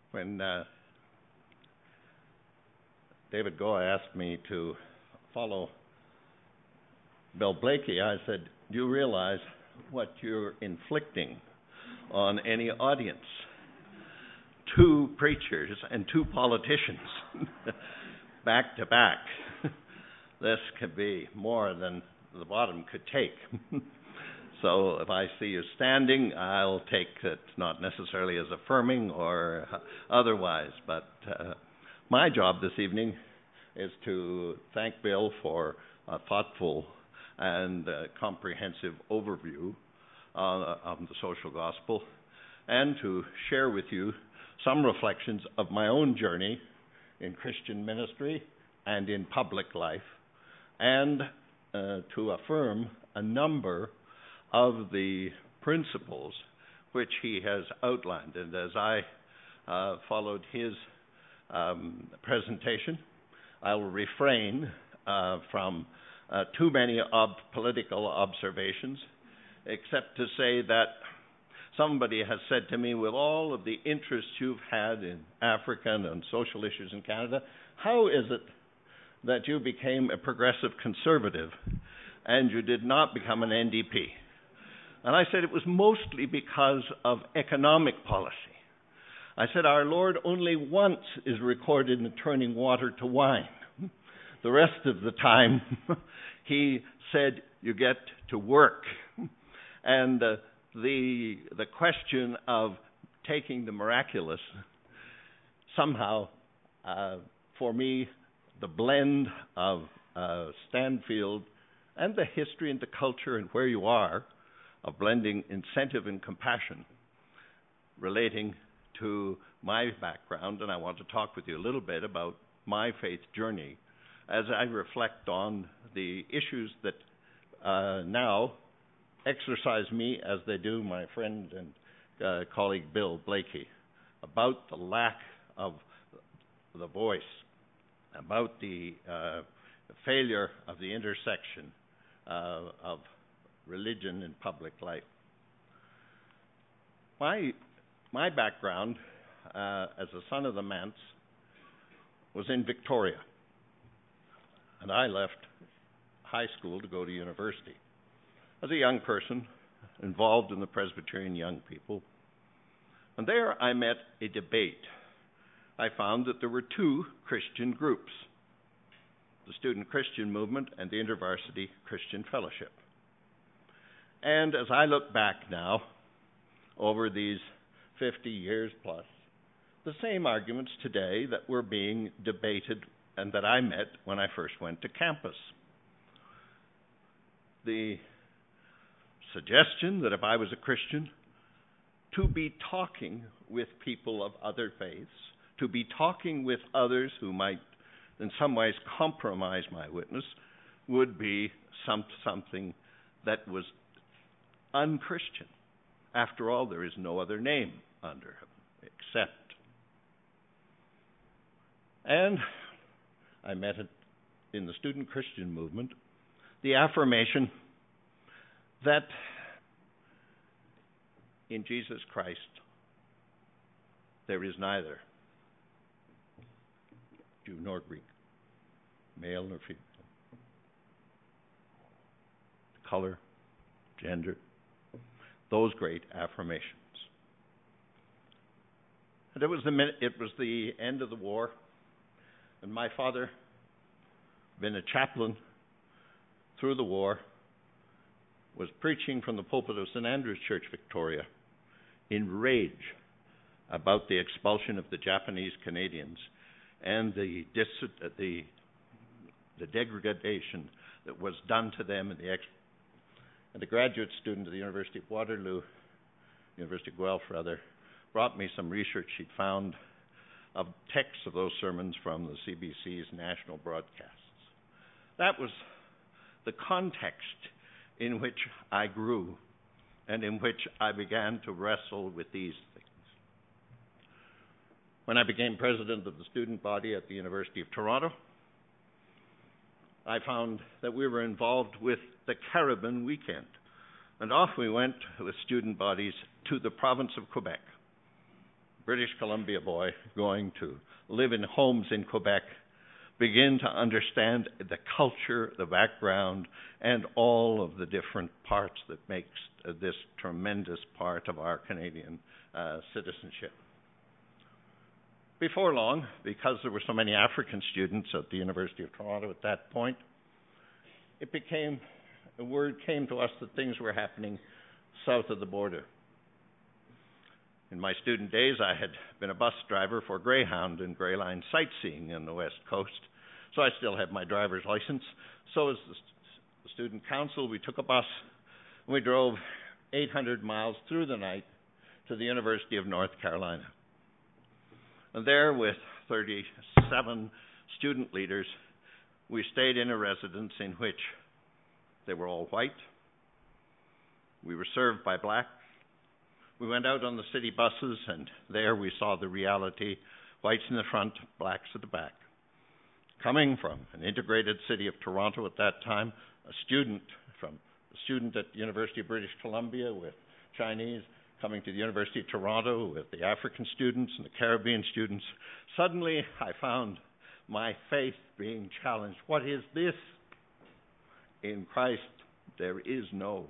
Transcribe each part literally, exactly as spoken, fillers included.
When uh, David Goa asked me to follow Bill Blaikie, I said, do you realize what you're inflicting on any audience? Two preachers and two politicians back to back. This could be more than the bottom could take. So if I see you standing, I'll take it not necessarily as affirming or otherwise, but uh, my job this evening is to thank Bill for a thoughtful and uh, comprehensive overview uh, of the social gospel, and to share with you some reflections of my own journey in Christian ministry and in public life, and uh, to affirm a number of the principles which he has outlined. And as I uh, followed his um, presentation, I will refrain uh, from uh, too many ob- political observations, except to say that somebody has said to me, with all of the interest you've had in African and social issues in Canada, how is it that you became a progressive conservative and you did not become an N D P? And I said it was mostly because of economic policy. I said our Lord only once is recorded in turning water to wine. The rest of the time, he said, you get to work. And uh, the the question of taking the miraculous, somehow, uh, for me, the blend of uh, Stanfield and the history and the culture and where you are, of blending incentive and compassion relating to my background, and I want to talk with you a little bit about my faith journey as I reflect on the issues that uh, now exercise me as they do my friend and uh, colleague Bill Blaikie, about the lack of the voice, about the uh, failure of the intersection uh, of religion in public life. My my background uh, as a son of the manse was in Victoria, and I left high school to go to university. As a young person involved in the Presbyterian Young People, and there I met a debate. I found that there were two Christian groups, the Student Christian Movement and the InterVarsity Christian Fellowship. And as I look back now, over these fifty years plus, the same arguments today that were being debated and that I met when I first went to campus. The suggestion that if I was a Christian, to be talking with people of other faiths, to be talking with others who might in some ways compromise my witness, would be some, something that was unchristian. After all, there is no other name under heaven except. And I met it in the Student Christian Movement, the affirmation that in Jesus Christ there is neither Jew nor Greek, male nor female, color, gender, those great affirmations. And it was the minute, it was the end of the war, and my father, been a chaplain through the war, was preaching from the pulpit of Saint Andrew's Church, Victoria, in rage about the expulsion of the Japanese Canadians and the dis- the, the degradation that was done to them. And the, ex- and the graduate student at the University of Waterloo, University of Guelph rather, brought me some research she'd found of texts of those sermons from the C B C's national broadcasts. That was the context in which I grew and in which I began to wrestle with these things. When I became president of the student body at the University of Toronto, I found that we were involved with the Caribbean Weekend, and off we went with student bodies to the province of Quebec, British Columbia boy going to live in homes in Quebec, begin to understand the culture, the background, and all of the different parts that makes uh, this tremendous part of our Canadian uh, citizenship. Before long, because there were so many African students at the University of Toronto at that point, it became, a word came to us that things were happening south of the border. In my student days, I had been a bus driver for Greyhound and Greyline sightseeing in the West Coast, so I still have my driver's license. So as the, st- the student council, we took a bus and we drove eight hundred miles through the night to the University of North Carolina. And there, with thirty-seven student leaders, we stayed in a residence in which they were all white. We were served by black. We went out on the city buses, and there we saw the reality, whites in the front, blacks at the back. Coming from an integrated city of Toronto at that time, a student from a student at the University of British Columbia with Chinese, coming to the University of Toronto with the African students and the Caribbean students, suddenly I found my faith being challenged. What is this? In Christ, there is no.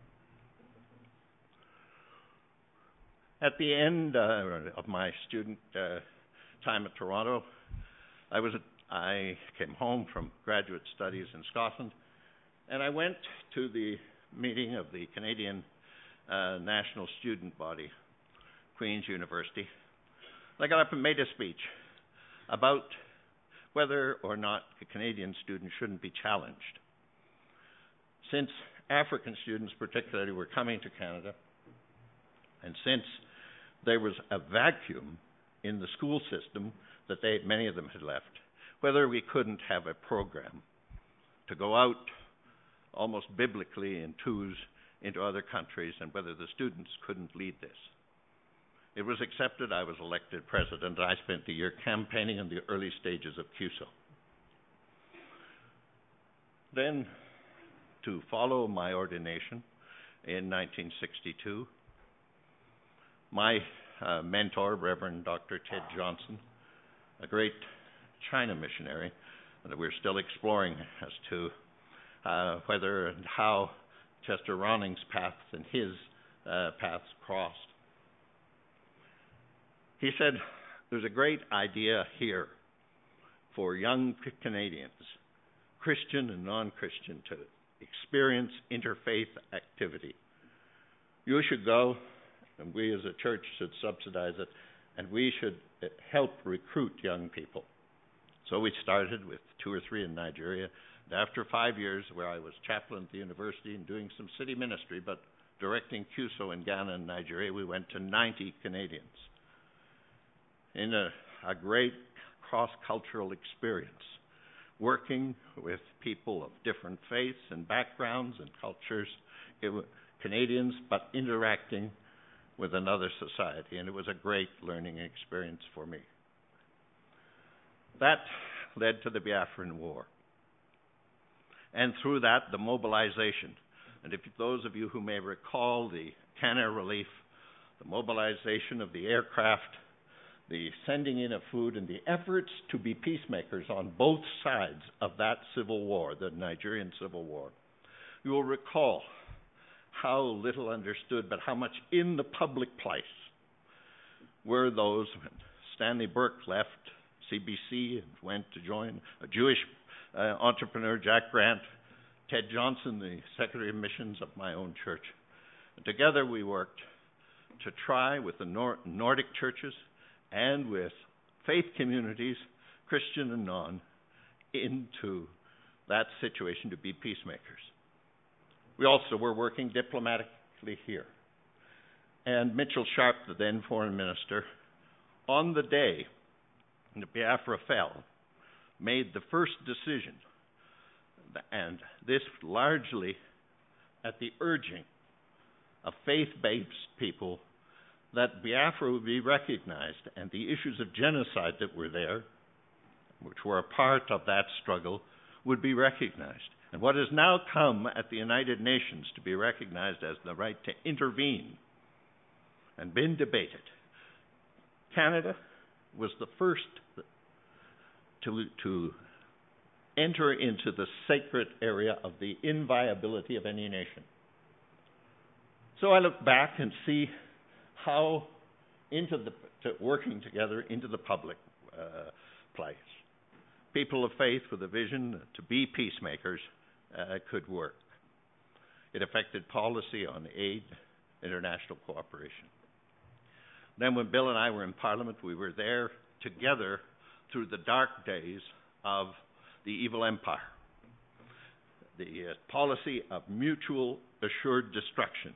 At the end uh, of my student uh, time at Toronto, I was at, I came home from graduate studies in Scotland, and I went to the meeting of the Canadian uh, National Student Body, Queen's University. I got up and made a speech about whether or not the Canadian students shouldn't be challenged. Since African students particularly were coming to Canada, and since there was a vacuum in the school system that they, many of them had left, whether we couldn't have a program to go out almost biblically in twos into other countries, and whether the students couldn't lead this. It was accepted. I was elected president. I spent the year campaigning in the early stages of C U S O. Then, to follow my ordination in nineteen sixty-two, my uh, mentor, Reverend Doctor Ted Johnson, a great China missionary that we're still exploring as to uh, whether and how Chester Roning's paths and his uh, paths crossed. He said, there's a great idea here for young Canadians, Christian and non-Christian, to experience interfaith activity. You should go, and we as a church should subsidize it, and we should help recruit young people. So we started with two or three in Nigeria. And after five years, where I was chaplain at the university and doing some city ministry, but directing C U S O in Ghana and Nigeria, we went to ninety Canadians in a, a great cross-cultural experience, working with people of different faiths and backgrounds and cultures, it was Canadians, but interacting with another society, and it was a great learning experience for me. That led to the Biafran War, and through that, the mobilization. And if those of you who may recall the Canada Relief, the mobilization of the aircraft, the sending in of food, and the efforts to be peacemakers on both sides of that civil war, the Nigerian Civil War, you will recall how little understood, but how much in the public place were those when Stanley Burke left C B C and went to join a Jewish uh, entrepreneur, Jack Grant, Ted Johnson, the Secretary of Missions of my own church. And together we worked to try with the Nor- Nordic churches and with faith communities, Christian and non, into that situation to be peacemakers. We also were working diplomatically here. And Mitchell Sharp, the then foreign minister, on the day that Biafra fell, made the first decision, and this largely at the urging of faith-based people, that Biafra would be recognized and the issues of genocide that were there, which were a part of that struggle, would be recognized. And what has now come at the United Nations to be recognized as the right to intervene and been debated Canada was the first to, to enter into the sacred area of the inviolability of any nation. So I look back and see how into the to working together into the public uh, place, people of faith with a vision to be peacemakers uh, could work. It affected policy on aid, international cooperation. Then when Bill and I were in Parliament, we were there together through the dark days of the evil empire, the uh, policy of mutual assured destruction.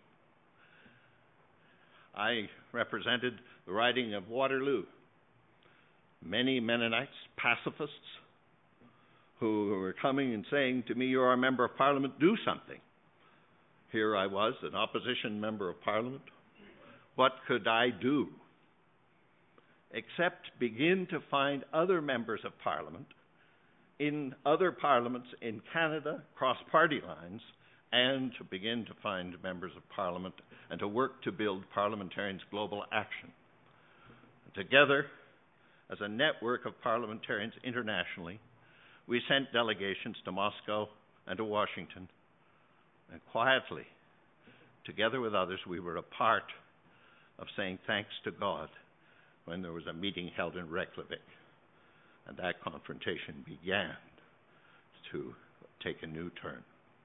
I represented the riding of Waterloo. Many Mennonites, pacifists, who were coming and saying to me, "You're a member of Parliament, do something." Here I was, an opposition member of Parliament. What could I do except begin to find other members of Parliament in other parliaments in Canada, across party lines, and to begin to find members of Parliament and to work to build Parliamentarians' Global Action. Together, as a network of parliamentarians internationally, we sent delegations to Moscow and to Washington, and quietly, together with others, we were a part of saying thanks to God when there was a meeting held in Reykjavik, and that confrontation began to take a new turn.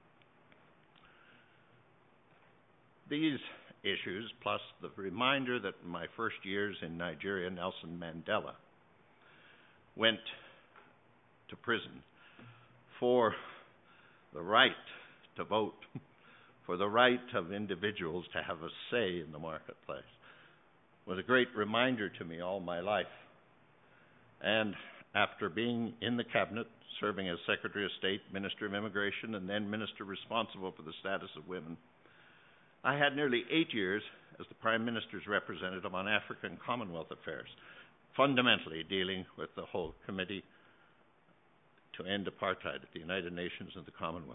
These issues, plus the reminder that in my first years in Nigeria, Nelson Mandela went to prison for the right to vote, for the right of individuals to have a say in the marketplace, was a great reminder to me all my life. And after being in the cabinet, serving as Secretary of State, Minister of Immigration, and then Minister responsible for the status of women, I had nearly eight years as the Prime Minister's representative on Africa and Commonwealth affairs, fundamentally dealing with the whole committee to end apartheid at the United Nations and the Commonwealth.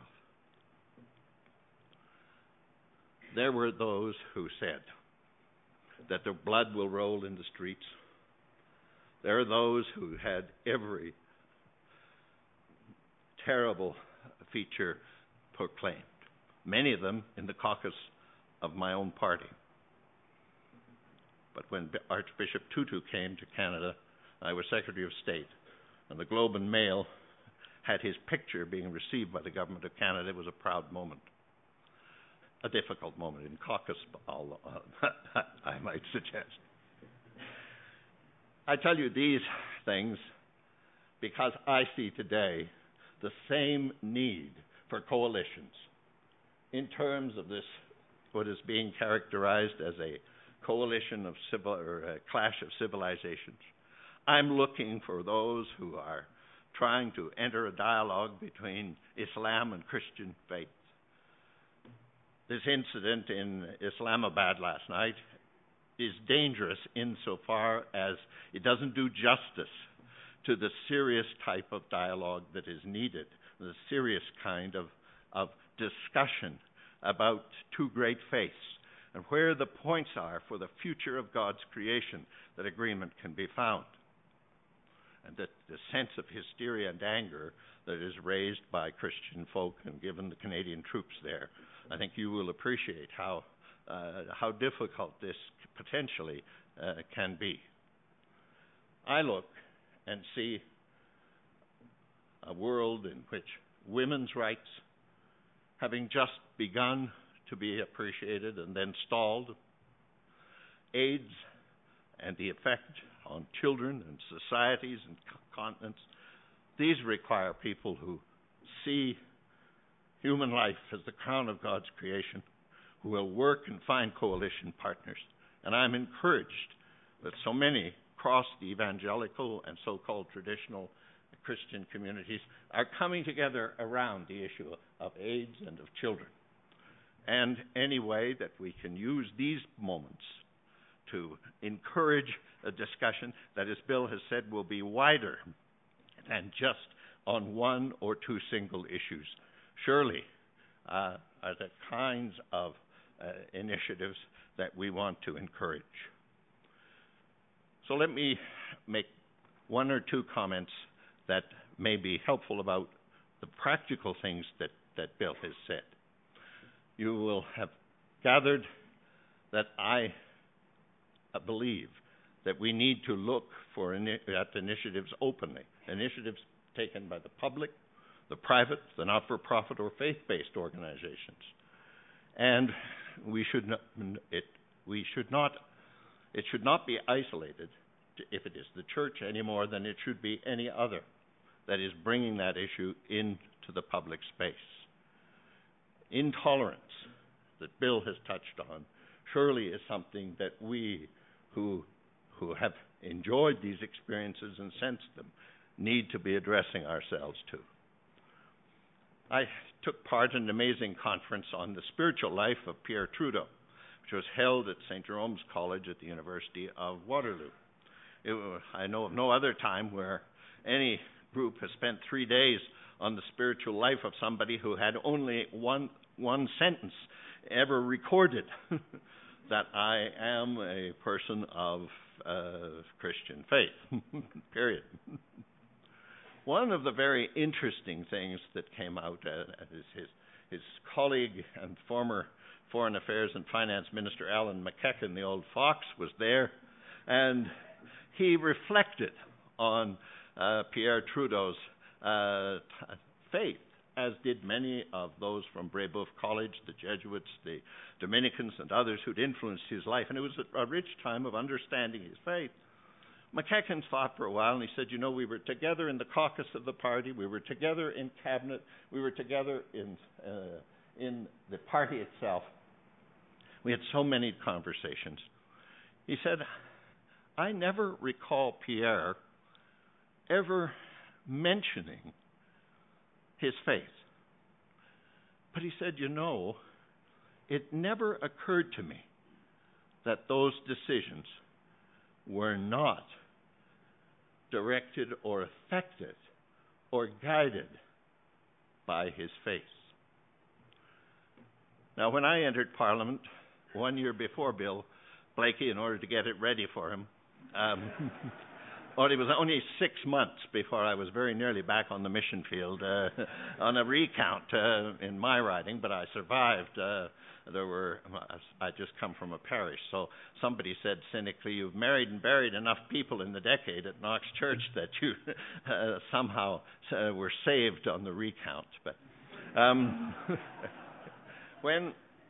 There were those who said that their blood will roll in the streets. There are those who had every terrible feature proclaimed, many of them in the caucus of my own party. But when Archbishop Tutu came to Canada, I was Secretary of State, and the Globe and Mail had his picture being received by the Government of Canada. It was a proud moment. A difficult moment in caucus, I'll, uh, I might suggest. I tell you these things because I see today the same need for coalitions in terms of this, what is being characterized as a coalition of civil, or a clash of civilizations. I'm looking for those who are trying to enter a dialogue between Islam and Christian faith. This incident in Islamabad last night is dangerous insofar as it doesn't do justice to the serious type of dialogue that is needed, the serious kind of, of discussion about two great faiths and where the points are for the future of God's creation that agreement can be found. And that the sense of hysteria and anger that is raised by Christian folk and given the Canadian troops there, I think you will appreciate how uh, how difficult this potentially uh, can be. I look and see a world in which women's rights, having just begun to be appreciated and then stalled, AIDS and the effect on children and societies and continents, these require people who see human life as the crown of God's creation, who will work and find coalition partners. And I'm encouraged that so many across the evangelical and so-called traditional Christian communities are coming together around the issue of AIDS and of children. And any way that we can use these moments to encourage a discussion that, as Bill has said, will be wider than just on one or two single issues, surely uh, are the kinds of uh, initiatives that we want to encourage. So let me make one or two comments that may be helpful about the practical things that, that Bill has said. You will have gathered that I uh, believe that we need to look for ini- at initiatives openly, initiatives taken by the public, the private, the not-for-profit, or faith-based organizations. And we should not, it, we should not, it should not be isolated to, if it is the church any more than it should be any other that is bringing that issue into the public space. Intolerance, that Bill has touched on, surely is something that we who, who have enjoyed these experiences and sensed them need to be addressing ourselves to. I took part in an amazing conference on the spiritual life of Pierre Trudeau, which was held at Saint Jerome's College at the University of Waterloo. It, I know of no other time where any group has spent three days on the spiritual life of somebody who had only one one sentence ever recorded, that I am a person of uh, Christian faith, period. One of the very interesting things that came out uh, is his, his colleague and former Foreign Affairs and Finance Minister Alan McEachin, the old fox, was there, and he reflected on uh, Pierre Trudeau's uh, t- faith, as did many of those from Brébeuf College, the Jesuits, the Dominicans, and others who'd influenced his life. And it was a, a rich time of understanding his faith. McEachin thought for a while, and he said, you know, we were together in the caucus of the party, we were together in cabinet, we were together in, uh, in the party itself. We had so many conversations. He said, I never recall Pierre ever mentioning his faith. But he said, you know, it never occurred to me that those decisions were not directed or affected or guided by his faith. Now, when I entered Parliament one year before Bill Blaikie, in order to get it ready for him, um, well, it was only six months before I was very nearly back on the mission field uh, on a recount uh, in my riding, but I survived. Uh, there were, I just come from a parish, so somebody said cynically, you've married and buried enough people in the decade at Knox Church that you uh, somehow uh, were saved on the recount. But um, when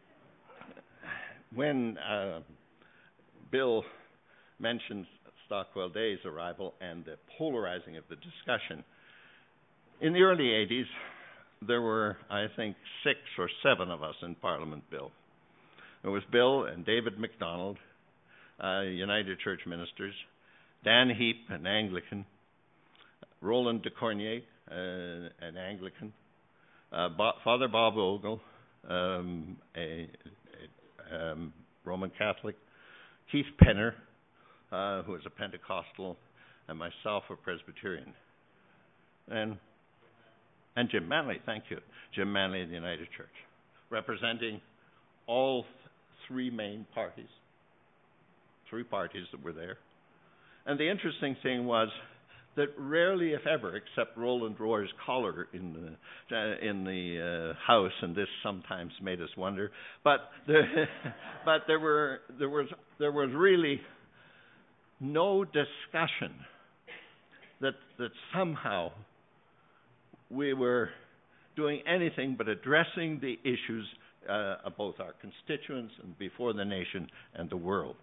when uh, Bill mentioned Stockwell Day's arrival and the polarizing of the discussion, in the early eighties, there were, I think, six or seven of us in Parliament, Bill. There was Bill and David MacDonald, uh, United Church ministers, Dan Heap, an Anglican, Roland de Cornier, uh, an Anglican, uh, Bo- Father Bob Ogle, um, a, a um, Roman Catholic, Keith Penner, uh, who was a Pentecostal, and myself, a Presbyterian. And And Jim Manley, thank you. Jim Manley of the United Church, representing all th- three main parties, three parties that were there. And the interesting thing was that rarely, if ever, except Roland Rohr's collar in the uh, in the uh, House, and this sometimes made us wonder, but there, but there were there was there was really no discussion that that somehow we were doing anything but addressing the issues uh, of both our constituents and before the nation and the world.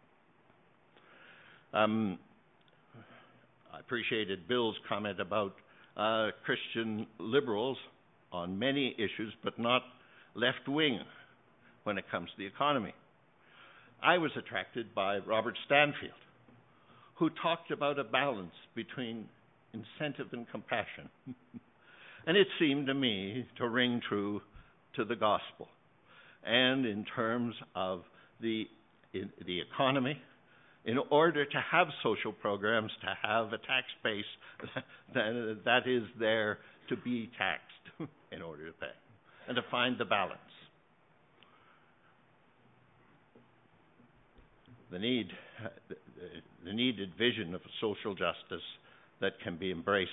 Um, I appreciated Bill's comment about uh, Christian liberals on many issues, but not left-wing when it comes to the economy. I was attracted by Robert Stanfield, who talked about a balance between incentive and compassion. And it seemed to me to ring true to the gospel. And in terms of the, in, the economy, in order to have social programs, to have a tax base that, that is there to be taxed in order to pay, and to find the balance. The need, the needed vision of social justice that can be embraced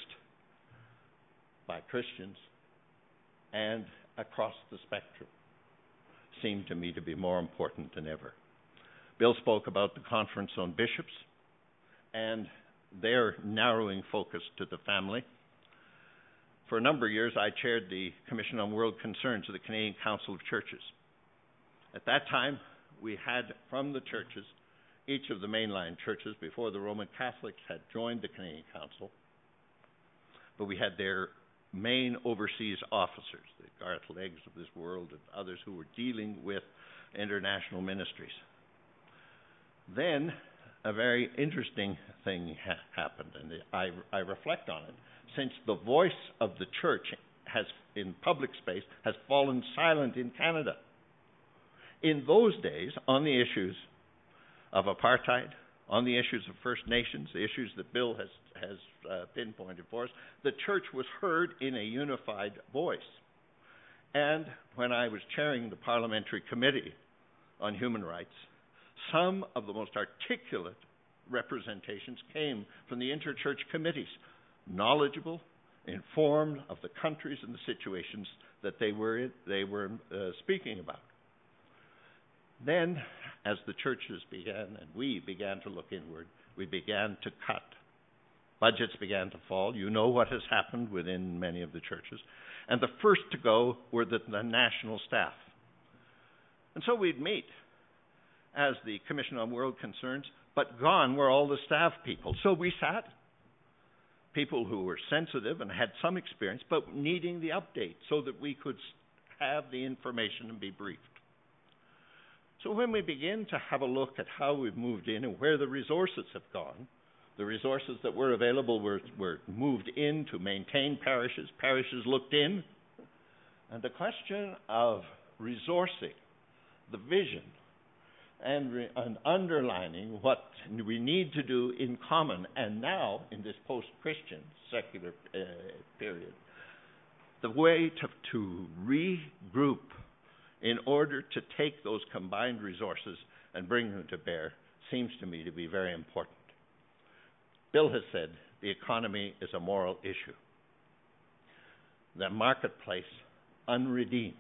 by Christians and across the spectrum seem to me to be more important than ever. Bill spoke about the Conference on Bishops and their narrowing focus to the family. For a number of years, I chaired the Commission on World Concerns of the Canadian Council of Churches. At that time, we had from the churches, each of the mainline churches before the Roman Catholics had joined the Canadian Council, but we had their main overseas officers, the Garth Leggs of this world and others who were dealing with international ministries. Then a very interesting thing ha- happened, and I, I reflect on it. Since the voice of the church has, in public space, has fallen silent in Canada. In those days, on the issues of apartheid, on the issues of First Nations, the issues that Bill has, has uh, pinpointed for us, the church was heard in a unified voice. And when I was chairing the Parliamentary Committee on Human Rights, some of the most articulate representations came from the interchurch committees, knowledgeable, informed of the countries and the situations that they were in, they were uh, speaking about. Then, as the churches began and we began to look inward, we began to cut. Budgets began to fall. You know what has happened within many of the churches. And the first to go were the, the national staff. And so we'd meet as the Commission on World Concerns, but gone were all the staff people. So we sat, people who were sensitive and had some experience, but needing the update so that we could have the information and be briefed. So when we begin to have a look at how we've moved in and where the resources have gone, the resources that were available were, were moved in to maintain parishes. Parishes looked in. And the question of resourcing the vision and, re- and underlining what we need to do in common, and now in this post-Christian secular uh, period, the way to, to regroup in order to take those combined resources and bring them to bear seems to me to be very important. Bill has said the economy is a moral issue. The marketplace, unredeemed,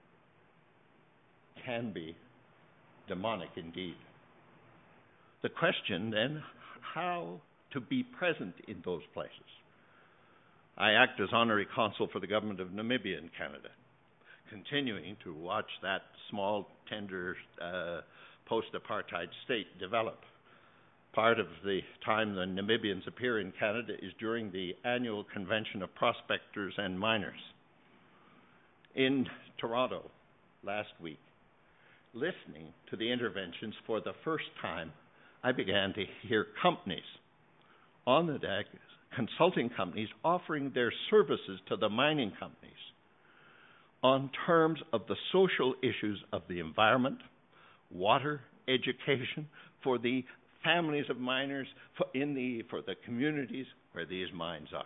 can be demonic indeed. The question then, how to be present in those places. I act as honorary consul for the government of Namibia in Canada, continuing to watch that small, tender, uh, post-apartheid state develop. Part of the time the Namibians appear in Canada is during the annual convention of prospectors and miners. In Toronto last week, listening to the interventions for the first time, I began to hear companies on the deck, consulting companies offering their services to the mining companies on terms of the social issues of the environment, water, education, for the families of miners, for, in the, for the communities where these mines are.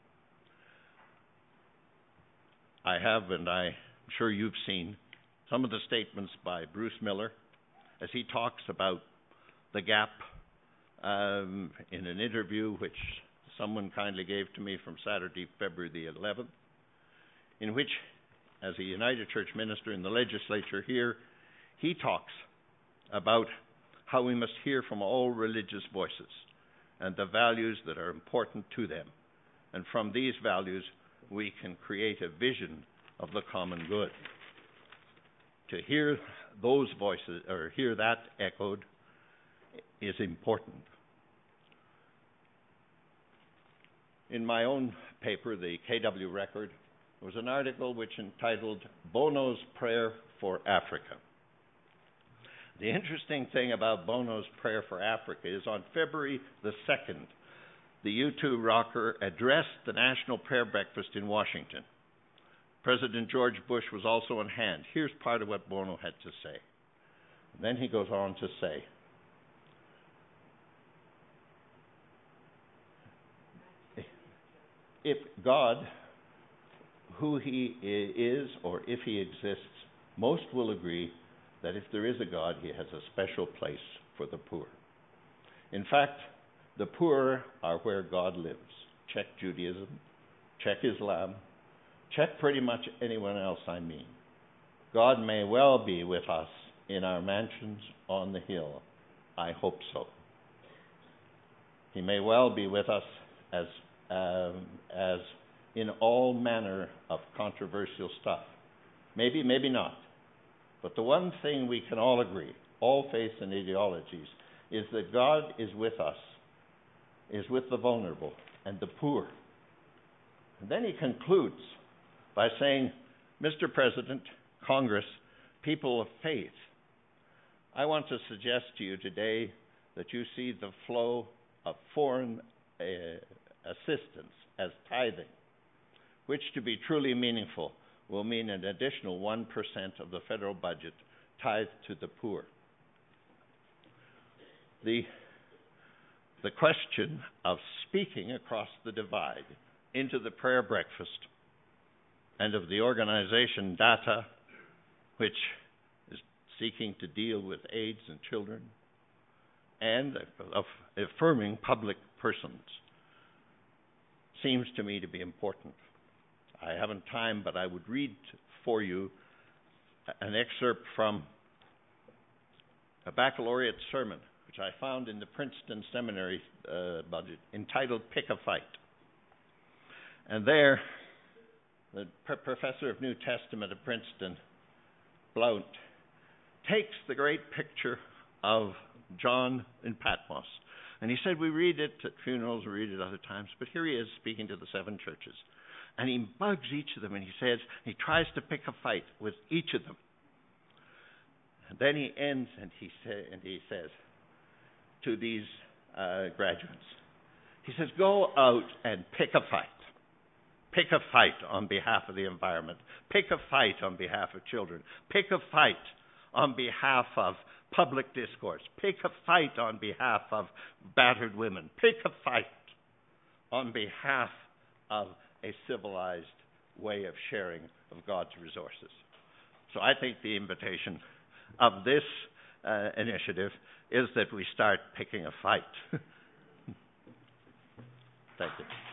I have, and I'm sure you've seen, some of the statements by Bruce Miller as he talks about the gap um, in an interview which someone kindly gave to me from Saturday, February the eleventh, in which, as a United Church minister in the legislature here, he talks about how we must hear from all religious voices and the values that are important to them. And from these values, we can create a vision of the common good. To hear those voices, or hear that echoed, is important. In my own paper, the K W Record, there was an article which entitled Bono's Prayer for Africa. The interesting thing about Bono's Prayer for Africa is on February the second, the U two rocker addressed the National Prayer Breakfast in Washington. President George Bush was also on hand. Here's part of what Bono had to say. And then he goes on to say, if God, who he is or if he exists, most will agree that if there is a God, he has a special place for the poor. In fact, the poor are where God lives. Check Judaism, check Islam, check pretty much anyone else I mean. God may well be with us in our mansions on the hill. I hope so. He may well be with us as um, as in all manner of controversial stuff. Maybe, maybe not. But the one thing we can all agree, all faiths and ideologies, is that God is with us, is with the vulnerable and the poor. And then he concludes by saying, Mister President, Congress, people of faith, I want to suggest to you today that you see the flow of foreign uh, assistance as tithing, which to be truly meaningful will mean an additional one percent of the federal budget tithed to the poor. The, the question of speaking across the divide into the prayer breakfast and of the organization DATA, which is seeking to deal with AIDS in children, and of affirming public persons, seems to me to be important. I haven't time, but I would read for you an excerpt from a baccalaureate sermon, which I found in the Princeton Seminary uh, budget, entitled Pick a Fight. And there, the pr- professor of New Testament at Princeton, Blount, takes the great picture of John in Patmos. And he said, we read it at funerals, we read it other times, but here he is speaking to the seven churches. And he bugs each of them, and he says, he tries to pick a fight with each of them. And then he ends, and he, say, and he says to these uh, graduates, he says, go out and pick a fight. Pick a fight on behalf of the environment. Pick a fight on behalf of children. Pick a fight on behalf of public discourse. Pick a fight on behalf of battered women. Pick a fight on behalf of a civilized way of sharing of God's resources. So I think the invitation of this uh, initiative is that we start picking a fight. Thank you.